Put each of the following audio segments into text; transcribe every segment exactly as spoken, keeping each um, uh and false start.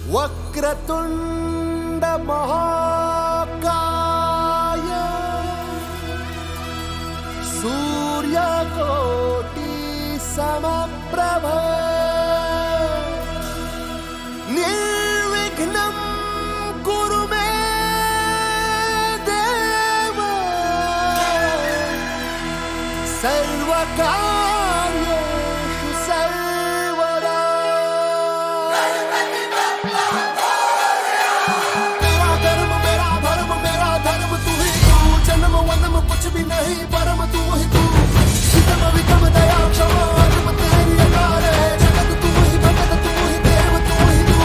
वक्रतुंड महाकाय सूर्यकोटि समप्रभ निर्विघ्नं कुरु मे देव सर्वकार्येषु सर्वदा। तेरा कर्म मेरा धर्म मेरा धर्म तू ही तू, जन्म वन्म कुछ भी नहीं परम तू ही तू। हितम वितम दया क्षमा अदब तेरी अकार है, जगत तू ही भगत तू ही देव तू ही तू।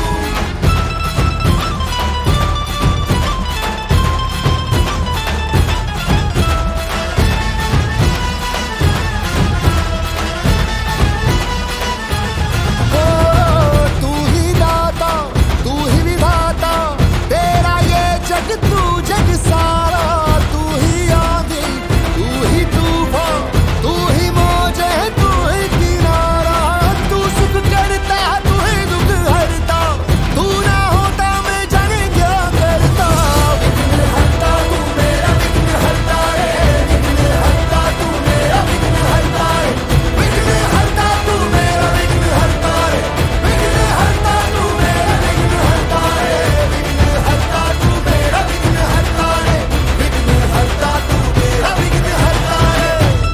ओ तू ही दाता तू ही विधाता, तेरा ये जग तू जग सारा। तू ही आंधी तू ही तूफान तू ही मौज है तू ही किनारा। तू सुख करता तू ही दुख हरता, तू ना होता मैं जाने क्या करता। विघ्न हरता तू मेरा विघ्न हरता है, विघ्न हरता तू मेरा विघ्न हरता है, विघ्न हरता तू मेरा विघ्न हरता है, विघ्न हरता तू मेरा विघ्न हरता है, विघ्न हरता तू मेरा विघ्न हरता है, विघ्न हरता तू मेरा विघ्न हरता है।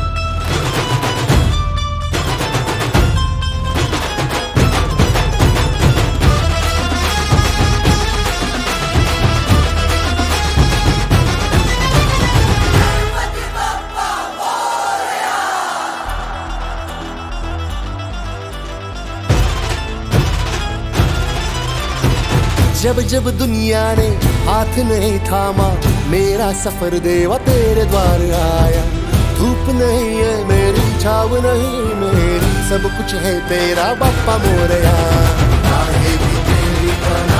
जब जब दुनिया ने हाथ नहीं थामा, मेरा सफर देवा तेरे द्वार आया। धूप नहीं है मेरी छाव नहीं मेरी, सब कुछ है तेरा बाप्पा मोरया। काहे भी तेरी बना